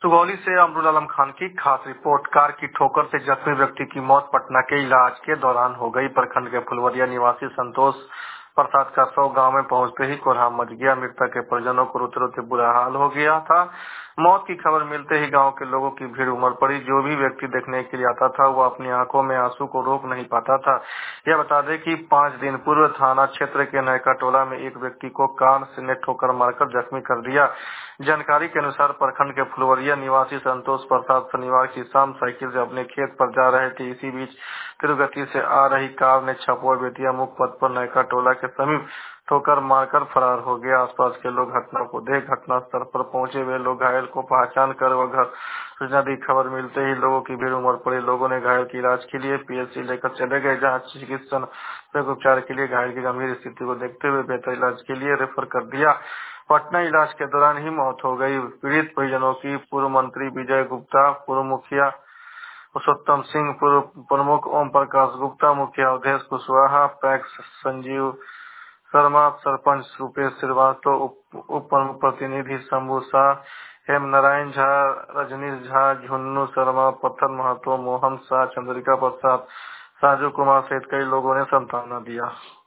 सुगौली से अमरुल आलम खान की खास रिपोर्ट। कार की ठोकर से जख्मी व्यक्ति की मौत पटना के इलाज के दौरान हो गई। प्रखंड के फुलवरिया निवासी संतोष प्रसाद का शव गांव में पहुंचते ही कोहराम मच गया। मृतक के परिजनों को रोते रोते बुरा हाल हो गया था। मौत की खबर मिलते ही गांव के लोगों की भीड़ उमड़ पड़ी। जो भी व्यक्ति देखने के लिए आता था वो अपनी आंखों में आंसू को रोक नहीं पाता था। यह बता दें कि 5 दिन पूर्व थाना क्षेत्र के नयका टोला में एक व्यक्ति को कार ने ठोकर मारकर जख्मी कर दिया। जानकारी के अनुसार प्रखंड के फुलवरिया निवासी संतोष प्रसाद शनिवार की शाम साइकिल से अपने खेत पर जा रहे थे। इसी बीच तेज गति से आ रही कार ने छपुआ बेतिया मुख्य पथ पर नयका टोला के समीप ठोकर मारकर फरार हो गया। आसपास के लोग घटना को देख घटनास्थल पर पहुंचे हुए लोग घायल को पहचान कर वह घर सूचना दी। खबर मिलते ही लोगों की भीड़ उमड़ पड़ी। लोगों ने घायल के इलाज के लिए पीएचसी लेकर चले गए, जहां चिकित्सक उपचार के लिए घायल की गंभीर स्थिति को देखते हुए बेहतर इलाज के लिए रेफर कर दिया। पटना इलाज के दौरान ही मौत हो गई। पीड़ित परिजनों की पूर्व मंत्री विजय गुप्ता, पूर्व मुखिया पुरुषोत्तम सिंह, पूर्व प्रमुख ओम प्रकाश गुप्ता, मुखिया अवधेश कुशवाहा, पैक्स संजीव शर्मा, सरपंच रूपेश श्रीवास्तव, उप प्रमुख प्रतिनिधि शंभू शाह, हेम नारायण झा, रजनीश झा, झुन्नू शर्मा, पत्थर महतो, मोहन शाह, चंद्रिका प्रसाद, साजू कुमार सहित कई लोगों ने सांत्वना दिया।